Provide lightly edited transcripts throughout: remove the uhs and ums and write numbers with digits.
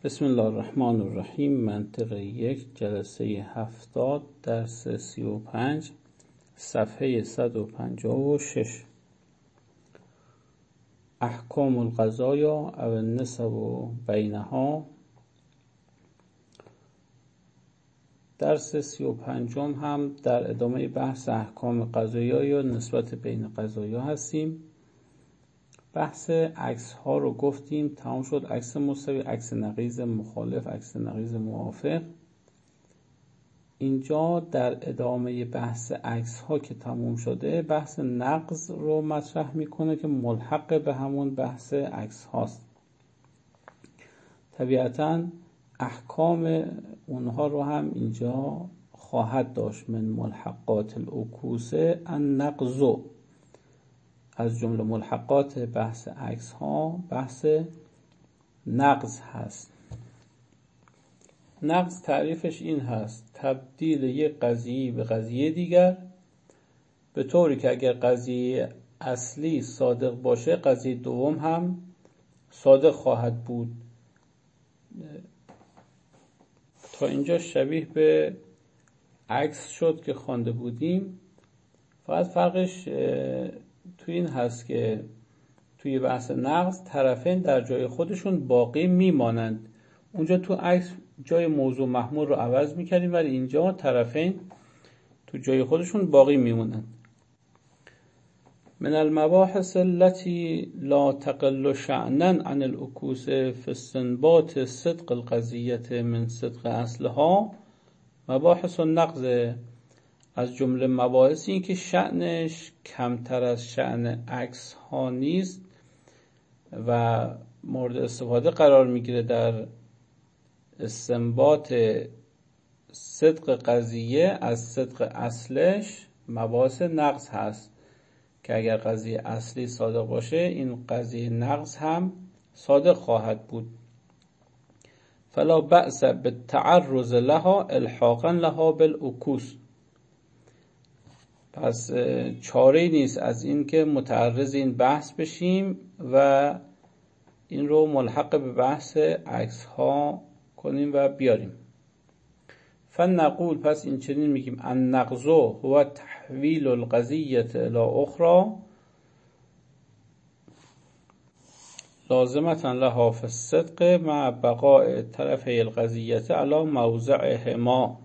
بسم الله الرحمن الرحیم. منطق 1 جلسه 70 درس 35 صفحه 156. احکام القضایا او النسب بینها. درس 35 هم در ادامه بحث احکام قضایا یا نسبت بین قضایا هستیم. بحث عکس ها رو گفتیم، تمام شد. عکس مساوی، عکس نقیض مخالف، عکس نقیض موافق. اینجا در ادامه بحث عکس ها که تموم شده، بحث نقض رو مطرح میکنه که ملحق به همون بحث عکس هاست. طبیعتاً احکام اونها رو هم اینجا خواهد داشت. من ملحقات العکوس النقض، از جمله ملحقات بحث عکس ها بحث نقض هست. نقض تعریفش این هست: تبدیل یک قضیه به قضیه دیگر به طوری که اگر قضیه اصلی صادق باشه، قضیه دوم هم صادق خواهد بود. تا اینجا شبیه به عکس شد که خوانده بودیم. فقط فرقش توی این هست که توی بحث نقض طرفین در جای خودشون باقی میمانند. اونجا تو عکس جای موضوع محمول رو عوض میکردیم، ولی اینجا طرفین تو جای خودشون باقی میمونند. من المباحث التي لا تقل شأنا عن العکوس في استنباط صدق القضیة من صدق اصلها مباحث النقض. از جمله مباحث این که شأنش کمتر از شأن عکس ها نیست و مورد استفاده قرار میگیره در استنباط صدق قضیه از صدق اصلش. مباحث نقض هست که اگر قضیه اصلی صادق باشه، این قضیه نقض هم صادق خواهد بود. فلا بأس بالتعرض لها الحاقا لها بالعکوس. پس چاره نیست از این که متعرض این بحث بشیم و این رو ملحق به بحث عکس ها کنیم و بیاریم. فنقول، پس این چنین میگیم: النقض هو تحویل القضیة الى اخرى لازمة لها في الصدق مع بقاء طرفي القضیة على موضعهما.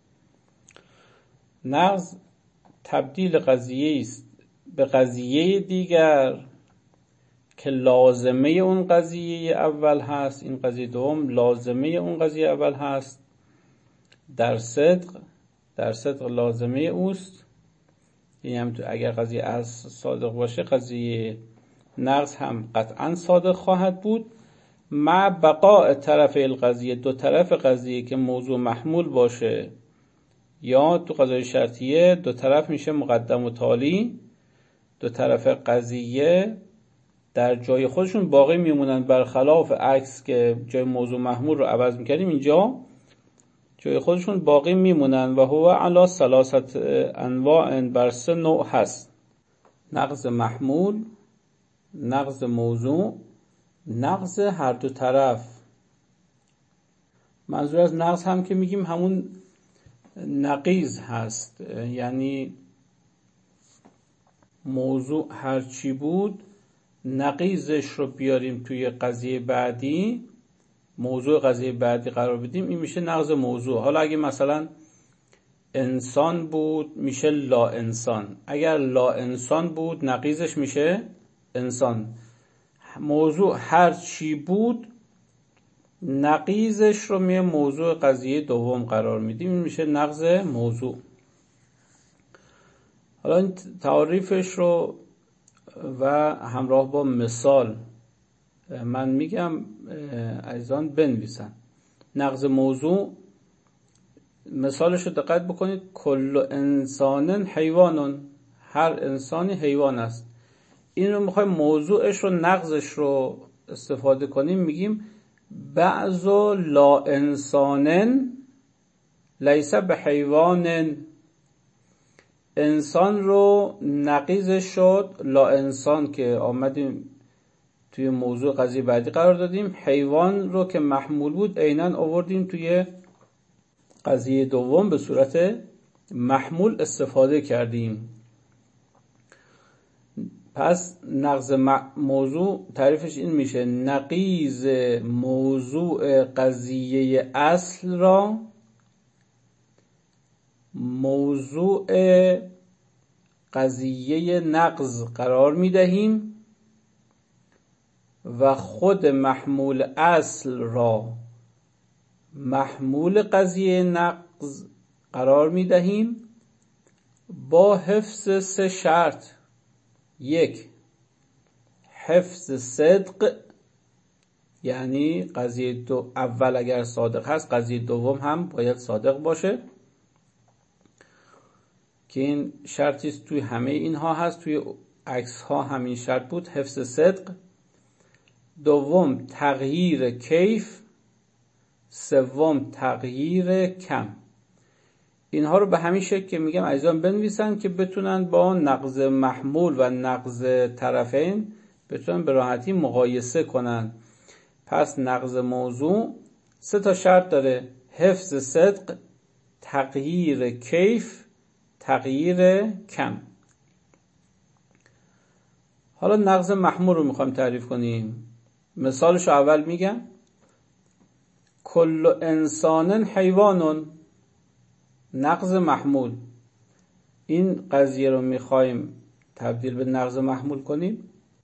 نقض تبدیل قضیه است به قضیه دیگر که لازمه اون قضیه اول هست. این قضیه دوم لازمه اون قضیه اول هست. در صدق لازمه اوست. یعنی اگر قضیه از صادق باشه، قضیه نقض هم قطعا صادق خواهد بود. مع بقاء طرف القضیه، دو طرف قضیه که موضوع محمول باشه، یا تو قضای شرطیه دو طرف میشه مقدم و تالی. دو طرف قضیه در جای خودشون باقی میمونن، برخلاف عکس که جای موضوع محمول رو عوض میکردیم، اینجا جای خودشون باقی میمونن. و هو علی ثلاثت انواع، بر 3 نوع هست: نقض محمول، نقض موضوع، نقض هر دو طرف. منظور از نقض هم که میگیم همون نقیض هست، یعنی موضوع هر چی بود نقیضش رو بیاریم توی قضیه بعدی، موضوع قضیه بعدی قرار بدیم، این میشه نقض موضوع. حالا اگه مثلا انسان بود میشه لا انسان، اگر لا انسان بود نقیضش میشه انسان. موضوع هر چی بود نقیضش رو میه موضوع قضیه دوم قرار میدیم، این میشه نقض موضوع. حالا این تعریفش رو و همراه با مثال من میگم، عزیزان بنویسن. نقض موضوع مثالش رو دقت بکنید: کل انسان حیوان، هر انسانی حیوان است. این رو میخوایم موضوعش رو، نقضش رو استفاده کنیم، میگیم بعض لا انسان لیس به حیوان. انسان رو نقیضش شد لا انسان که آمدیم توی موضوع قضیه بعدی قرار دادیم. حیوان رو که محمول بود عیناً آوردیم توی قضیه دوم به صورت محمول استفاده کردیم. پس نقض موضوع تعریفش این میشه: نقیض موضوع قضیه اصل را موضوع قضیه نقض قرار میدهیم و خود محمول اصل را محمول قضیه نقض قرار میدهیم با حفظ 3 شرط. 1. حفظ صدق، یعنی قضیه اول اگر صادق هست قضیه دوم هم باید صادق باشه، که این شرطی توی همه اینها هست، توی عکس ها همین شرط بود، حفظ صدق. 2. تغییر کیف. 3. تغییر کم. اینها رو به همین شکل که میگم عزیزان بنویسن که بتونن با نقض محمول و نقض طرفین بتونن به راحتی مقایسه کنن. پس نقض موضوع 3 شرط داره: حفظ صدق، تغییر کیف، تغییر کم. حالا نقض محمول رو میخوایم تعریف کنیم. مثالش رو اول میگم: کل انسان حیوان. نقض محمول. این قضیه رو میخوایم تبدیل به نقض محمول کنیم،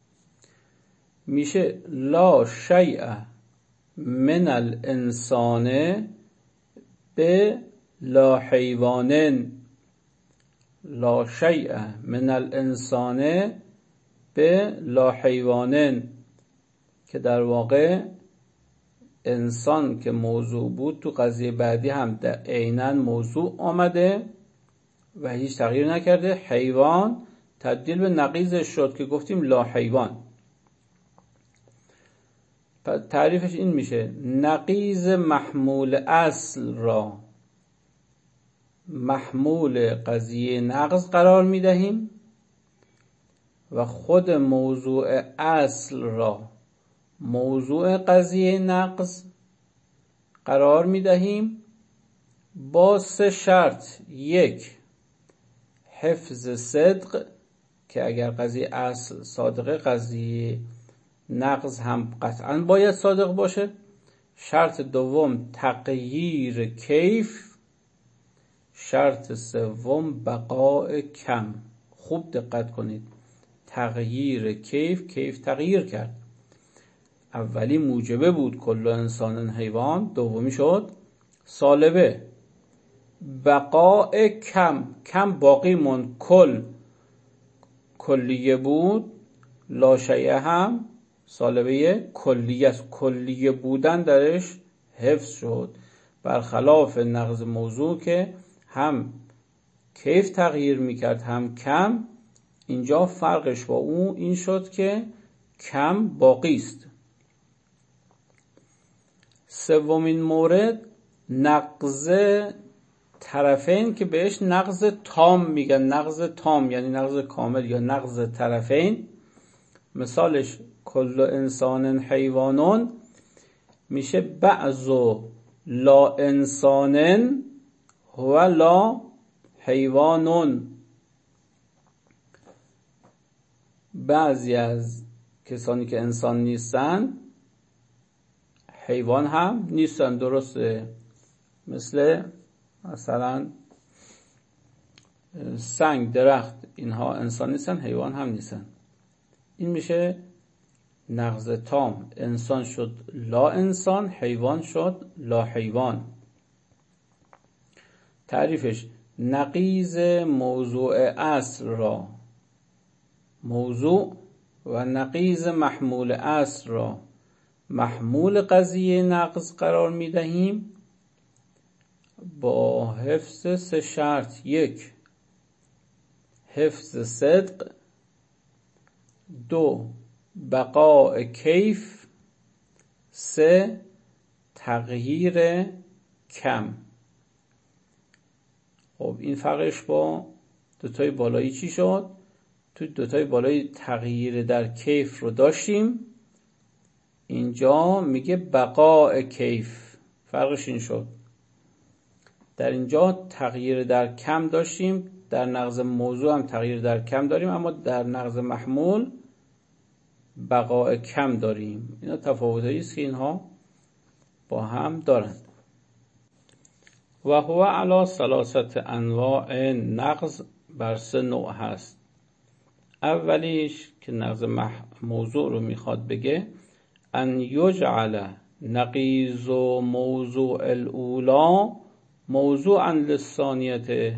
میشه لا شیء من الانسان به لا حیوان. لا شیء من الانسان به لا حیوان، که در واقع انسان که موضوع بود تو قضیه بعدی هم عیناً موضوع آمده و هیچ تغییر نکرده. حیوان تبدیل به نقیضش شد که گفتیم لا حیوان. پس تعریفش این میشه: نقیض محمول اصل را محمول قضیه نقض قرار میدهیم و خود موضوع اصل را موضوع قضیه نقض قرار میدهیم با 3 شرط. 1. حفظ صدق، که اگر قضیه اصل صادقه قضیه نقض هم قطعا باید صادق باشه. شرط 2. تغییر کیف. شرط 3. بقاء کم. خوب دقت کنید. تغییر کیف، کیف تغییر کرد. اولی موجبه بود کل انسان حیوان، دومی شد سالبه. بقاء کم، کم باقی موند. کلیه بود، لا شیء هم سالبه کلیه است، کلیه بودن درش حفظ شد، برخلاف نقض موضوع که هم کیف تغییر میکرد هم کم. اینجا فرقش با اون این شد که کم باقی است. 3. مورد نقض طرفین، که بهش نقض تام میگن. نقض تام یعنی نقض کامل یا نقض طرفین. مثالش کل انسان حیوانون میشه بعض لا انسان و لا حیوانون. بعضی از کسانی که انسان نیستن حیوان هم نیستن. درسته، مثلا سنگ، درخت، اینها انسان نیستن، حیوان هم نیستن. این میشه نقض تام. انسان شد لا انسان، حیوان شد لا حیوان. تعریفش: نقیض موضوع اصل را موضوع و نقیض محمول اصل را محمول قضیه نقض قرار میدهیم با حفظ 3 شرط. 1. حفظ صدق. 2. بقاء کیف. 3. تغییر کم. خب این فرقش با دوتای بالایی چی شد؟ تو دوتای بالایی تغییر در کیف رو داشتیم اینجا میگه بقاء کیف. فرقش این شد، در اینجا تغییر در کم داشتیم، در نقض موضوع هم تغییر در کم داریم، اما در نقض محمول بقاء کم داریم. اینا تفاوتایی است که اینها با هم دارند. و هو علی ثلاثه انواع، نقض بر 3 نوع هست. اولیش که نقض موضوع رو میخواد بگه، ان یجعل نقیض موضوع الاولا موضوعا للثانیه،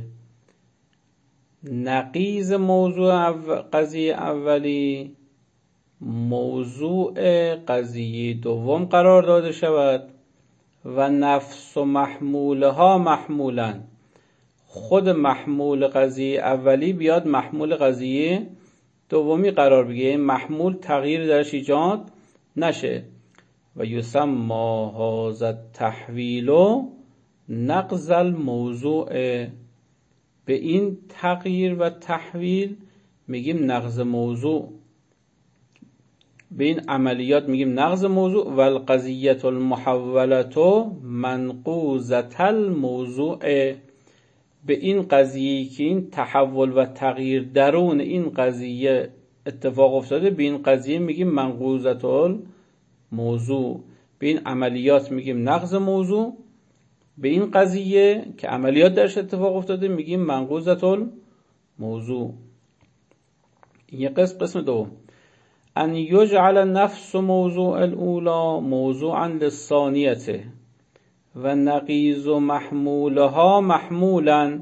نقیض موضوع قضیه اولی موضوع قضیه دوم قرار داده شود و نفس و محمولها محمولا، خود محمول قضیه اولی بیاد محمول قضیه دومی قرار بگیره، محمول تغییر درش ایجاد نشه. و یسمى هذا التحویل نقض الموضوع، به این تغییر و تحویل میگیم نقض موضوع، به این عملیات میگیم نقض موضوع. و القضیة المحولة منقوضة الموضوع، به این قضیه که این تحول و تغییر درون این قضیه اتفاق افتاده، به این قضیه میگیم منقوضة الموضوع، به این عملیات میگیم نقض موضوع، به این قضیه که عملیات درش اتفاق افتاده میگیم منقوضة الموضوع. این قسم دوم. ان یجعل نفس موضوع الاولا موضوعا للثانیه و نقیض محمولها محمولا،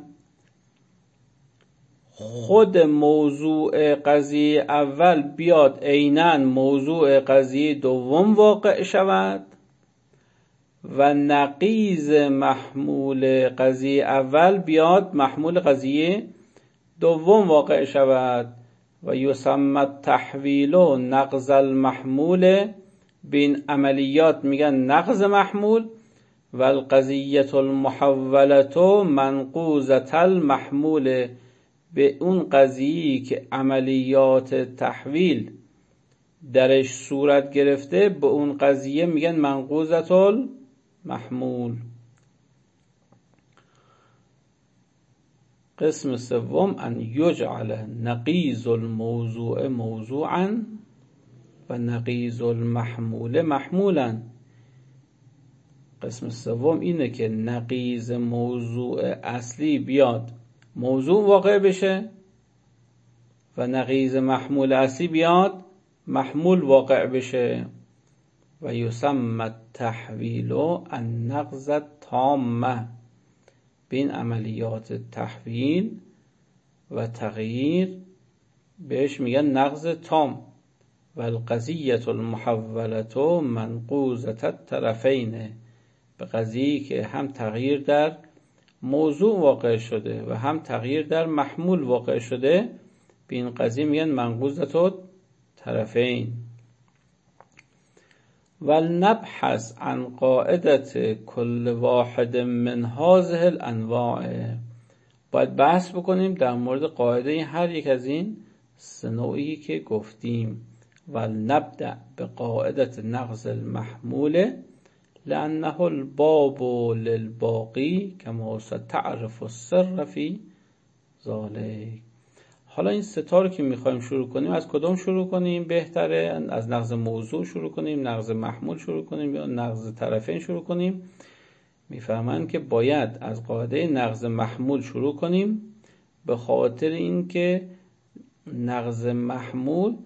خود موضوع قضیه اول بیاد عیناً موضوع قضیه دوم واقع شود و نقیض محمول قضیه اول بیاد محمول قضیه دوم واقع شود. و یسمى التحویل نقض المحمول، به این عملیات میگن نقض محمول. و القضیة المحولة منقوضة المحمول، به اون قضیه‌ای که عملیات تحویل درش صورت گرفته به اون قضیه میگن منقوضة المحمول. قسم سوم ان یجعل نقیض الموضوع موضوعا و نقیض المحمول محمولا. قسم سوم اینه که نقیض موضوع اصلی بیاد موضوع واقع بشه و نقیض محمول اصلی بیاد محمول واقع بشه. و یسمى التحویل النقض التام، به این عملیات تحویل و تغییر بهش میگن نقض تام. و القضیة المحولة منقوضة الطرفین، به قضیه‌ای که هم تغییر در موضوع واقع شده و هم تغییر در محمول واقع شده، به این قضیه میگن منقوضة الطرفین. ولنبحث عن قاعدة كل واحد من هذه الانواع، باید بحث بکنیم در مورد قاعده هر یک از این 3 نوعی که گفتیم. ولنبدأ بقاعدة نقض المحمول لأنه الباب للباقی كما ستعرف السر في ذلك. حالا این 3 تا رو که میخوایم شروع کنیم، از کدوم شروع کنیم بهتره؟ از نقض موضوع شروع کنیم، نقض محمول شروع کنیم، یا نقض طرفین شروع کنیم؟ میفهمن که باید از قاعده نقض محمول شروع کنیم، به خاطر اینکه نقض محمول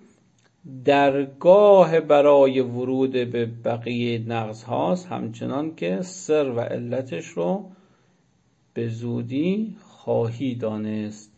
درگاه برای ورود به بقیه نقض هاست، همچنان که سر و علتش رو به زودی خواهی دانست.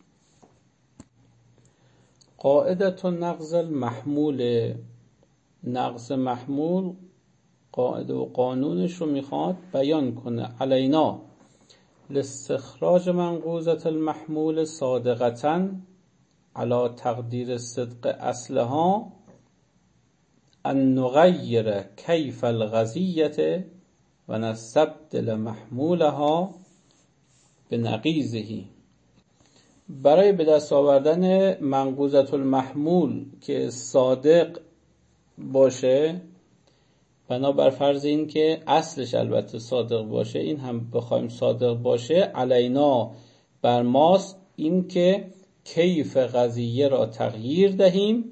قاعدة نقض المحمول، نقض محمول قاعده و قانونش رو میخواد بیان کنه. علینا لاستخراج منقوضة المحمول صادقة على تقدیر صدق اصلها ان نغیر کیف القضیة و نستبدل محمولها بنقیضه. برای به دست آوردن منقوضة المحمول که صادق باشه، بنابر فرض این که اصلش البته صادق باشه، این هم بخوایم صادق باشه، علینا بر ماست این که کیف قضیه را تغییر دهیم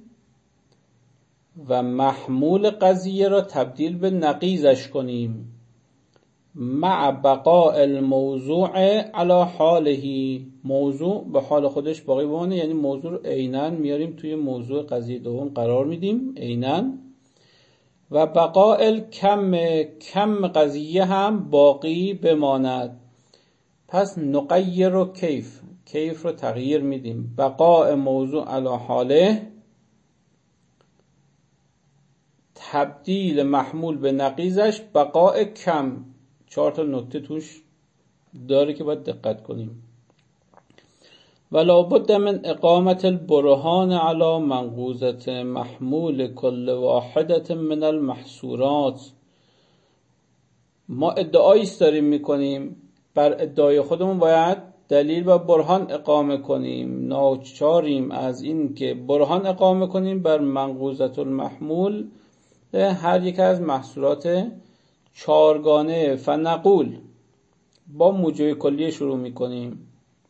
و محمول قضیه را تبدیل به نقیضش کنیم، مع بقاء الموضوع علی حاله، موضوع به حال خودش باقی بمونه، یعنی موضوع رو عیناً میاریم توی موضوع قضیه دوم قرار میدیم عیناً، و بقاء کم قضیه هم باقی بماند. پس نغیر و کیف رو تغییر میدیم، بقاء موضوع علی حاله، تبدیل محمول به نقیضش، بقاء کم. 4 نکته توش داره که باید دقت کنیم. ولا بد من اقامت البرهان علی منقوضة محمول کل واحدة من المحصورات. ما ادعاییست داریم میکنیم، بر ادعای خودمون باید دلیل و برهان اقامه کنیم. ناچاریم از این که برهان اقامه کنیم بر منقوضة المحمول هر یک از محصولات 4گانه. فنقول، با موجب کلیه شروع میکنیم.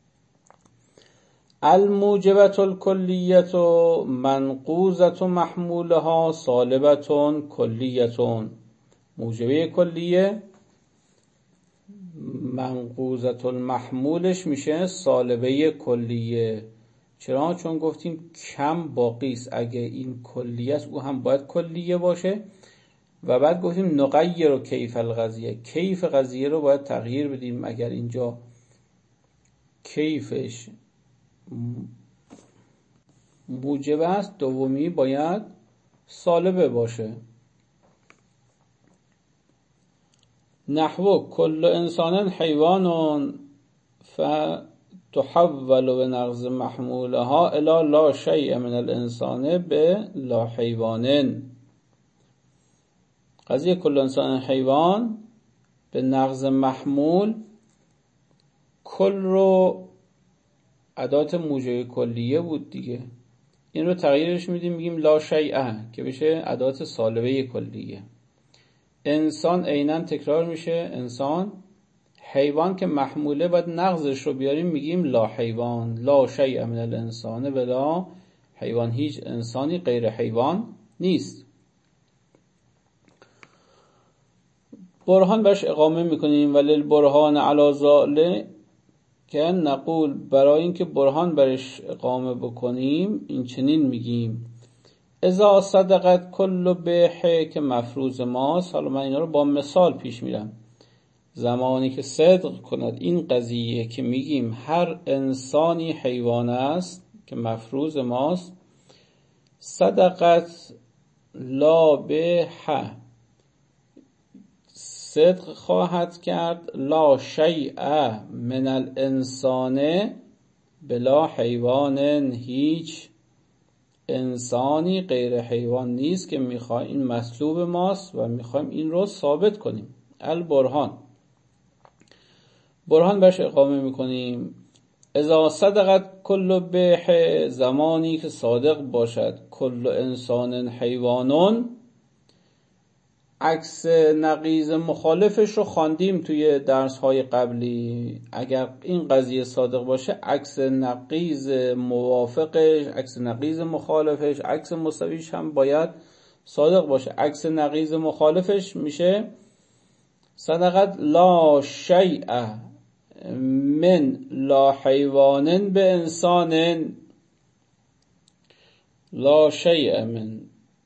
الموجبة الکلیة منقوضة محمولها سالبة کلیة. موجبه کلیه منقوضة المحمولش میشه سالبه کلیه. چرا؟ چون گفتیم کم باقی است، اگه این کلیه است او هم باید کلیه باشه. و بعد گفتیم نغیر و کیف القضیه، کیف قضیه رو باید تغییر بدیم. اگر اینجا کیفش موجب است، دومی باید سالبه باشه. نحو کل انسان حیوان فتحول بنقض محمولها الی لا شیء من الانسان به لا حیوان. قضیه کل انسان حیوان به نقض محمول، کل رو ادات موجب کلیه بود دیگه، این رو تغییرش میدیم میگیم لا شیء که بشه ادات سالبه کلیه. انسان عیناً تکرار میشه انسان، حیوان که محموله باید نقضش رو بیاریم میگیم لا حیوان. لا شیء من الانسان بلا حیوان، هیچ انسانی غیر حیوان نیست. برهان برش اقامه میکنیم. ولی برهان علی ذلک که نقول، برای اینکه برهان برش اقامه بکنیم این چنین میگیم اذا صدقت کل بیح، که مفروض ماست. حالا من اینا رو با مثال پیش میرم. زمانی که صدق کند این قضیه که میگیم هر انسانی حیوان است که مفروض ماست، صدقت لا بیح، صدق خواهد کرد لا شیء من الانسان بلا حیوان، هیچ انسانی غیر حیوان نیست که میخوایم، این مطلوب ماست و میخوایم این رو ثابت کنیم. البرهان، برهان برش اقامه میکنیم. اذا صدقت کل بیح، زمانی که صادق باشد کل انسان حیوانون، عکس نقیض مخالفش رو خواندیم توی درس‌های قبلی. اگر این قضیه صادق باشه عکس نقیض موافقش، عکس نقیض مخالفش، عکس مساویش هم باید صادق باشه. عکس نقیض مخالفش میشه صدقت لا شیء من لا حیوان به انسان، لا شیء من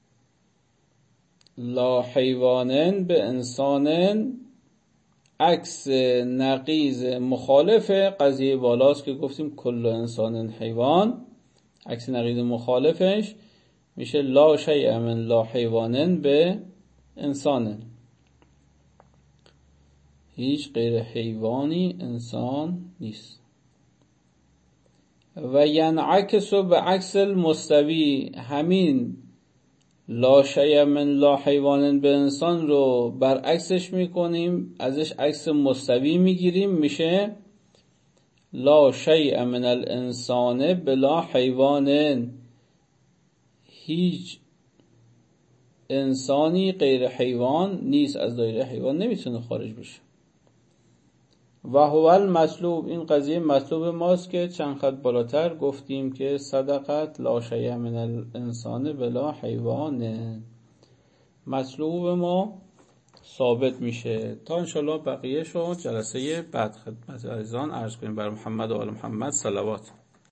لا حیوان به انسان، عکس نقیض مخالف قضیه بالاست که گفتیم کل انسان حیوان، عکس نقیض مخالفش میشه لا شیء من لا حیوان به انسان، هیچ غیر حیوانی انسان نیست. و ینعکس به عکس المستوی، همین لا شیء من لا حیوان به انسان رو برعکسش میکنیم، ازش عکس مستوی میگیریم، میشه لا شیء من الانسان بلا حیوان، هیچ انسانی غیر حیوان نیست، از دایره حیوان نمیتونه خارج بشه. و هو المطلوب، این قضیه مطلوب ماست که چند خط بالاتر گفتیم که صدقت لا شیء من الانسان بلا حیوانه، مطلوب ما ثابت میشه. تا انشالله بقیه شو جلسه بعد خدمت عزیزان عرض کنیم. بر محمد و آل محمد صلوات.